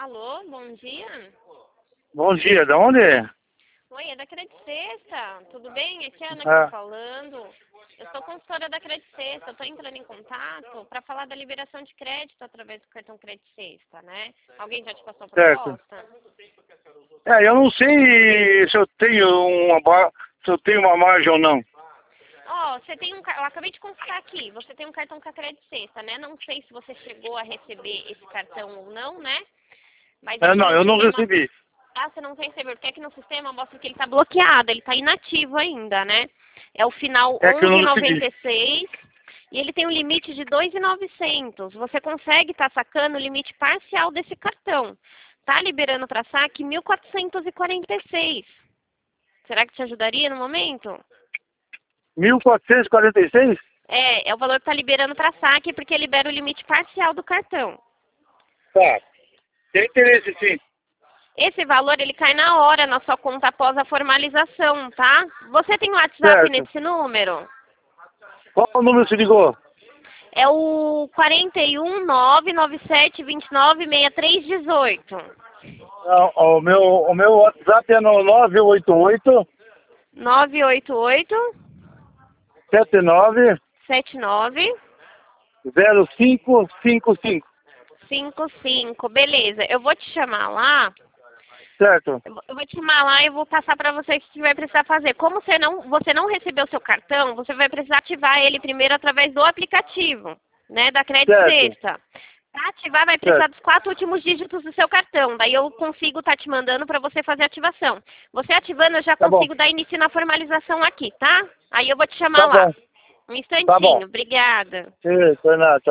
Alô, bom dia. Bom dia, de onde? Oi, é da Credit Sexta. Tudo bem? Aqui é a Ana que Ah, tá falando. Eu sou consultora da Credit Sexta. Eu tô entrando em contato para falar da liberação de crédito através do cartão Credit Sexta, né? Alguém já te passou a certo. proposta? Eu não sei se eu tenho se eu tenho uma margem ou não. Ó, você tem eu acabei de consultar aqui. Você tem um cartão com a Credit Sexta, né? Não sei se você chegou a receber esse cartão ou não, né? Mas aqui Não, no eu não sistema. recebi. Ah, você não recebeu, porque aqui no sistema mostra que ele está bloqueado, ele está inativo ainda, né? É o final É que eu não recebi. 11,96 e ele tem um limite de 2.900. Você consegue estar sacando o limite parcial desse cartão. Tá liberando para saque 1.446. Será que te ajudaria no momento? 1446? É o valor que está liberando para saque porque libera o limite parcial do cartão. Tá. Tem interesse sim. Esse valor ele cai na hora na sua conta após a formalização, tá? Você tem o WhatsApp Certo. nesse número? Qual o número você ligou? É o 41997296318. Não, o meu WhatsApp é no 988 988 79 79 0555. 55. Beleza, eu vou te chamar lá. Certo. Eu vou te chamar lá e eu vou passar para você o que você vai precisar fazer. Como você não recebeu o seu cartão, você vai precisar ativar ele primeiro através do aplicativo, né, da Credit Certo. Sexta. Para ativar, vai precisar Certo. dos 4 últimos dígitos do seu cartão. Daí eu consigo estar te mandando para você fazer a ativação. Você ativando, eu já Tá bom. consigo dar início na formalização aqui, tá? Aí eu vou te chamar Tá lá. bom. Um Tá bom. instantinho. Obrigada. Isso, Renato.